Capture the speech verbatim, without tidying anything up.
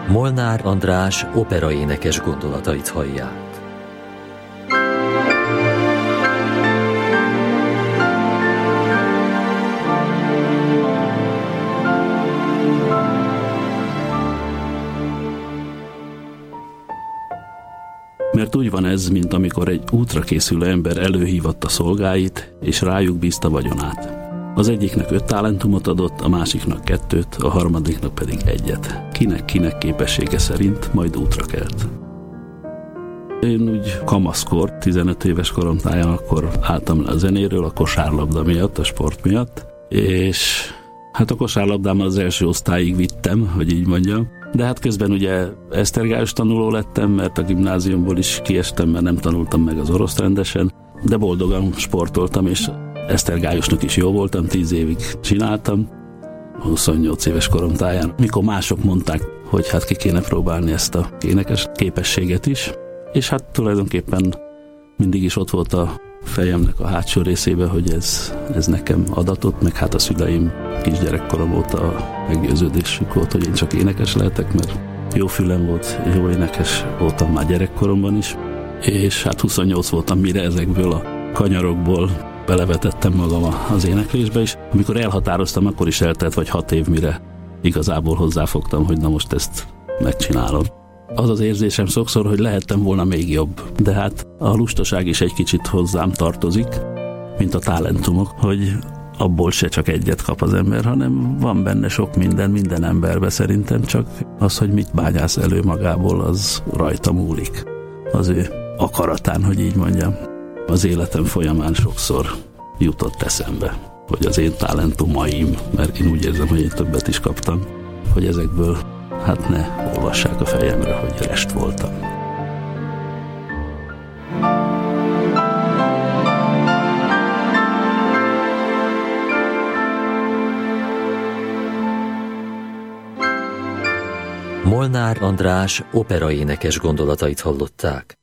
Molnár András operaénekes gondolatait hallják. Mert úgy van ez, mint amikor egy útra készülő ember előhívatta szolgáit, és rájuk bízta vagyonát. Az egyiknek öt talentumot adott, a másiknak kettőt, a harmadiknak pedig egyet. Kinek-kinek képessége szerint majd útra kelt. Én úgy kamaszkor, tizenöt éves korom táján akkor álltam le a zenéről, a kosárlabda miatt, a sport miatt, és hát a kosárlabdámmal az első osztályig vittem, hogy így mondjam. De hát közben ugye esztergályos tanuló lettem, mert a gimnáziumból is kiestem, mert nem tanultam meg az oroszt rendesen, de boldogan sportoltam, és esztergályosnak is jó voltam, tíz évig csináltam, huszonnyolc éves korom táján, mikor mások mondták, hogy hát ki kéne próbálni ezt a énekes képességet is, és hát tulajdonképpen mindig is ott volt a fejemnek a hátsó részébe, hogy ez, ez nekem adatott, meg hát a szüleim kisgyerekkorom óta meggyőződésük volt, hogy én csak énekes lehetek, mert jó fülem volt, jó énekes voltam már gyerekkoromban is, és hát huszonnyolc voltam, mire ezekből a kanyarokból belevetettem magam az éneklésbe is. Amikor elhatároztam, akkor is eltelt vagy hat év, mire igazából hozzáfogtam, hogy na most ezt megcsinálom. Az az érzésem sokszor, hogy lehettem volna még jobb, de hát a lustaság is egy kicsit hozzám tartozik, mint a talentumok, hogy abból se csak egyet kap az ember, hanem van benne sok minden, minden emberbe szerintem, csak az, hogy mit bányász elő magából, az rajta múlik. Az ő akaratán, hogy így mondjam. Az életem folyamán sokszor jutott eszembe, hogy az én talentumaim, mert én úgy érzem, hogy én többet is kaptam, hogy ezekből hát ne olvassák a fejemre, hogy rest voltam. Molnár András operaénekes gondolatait hallották.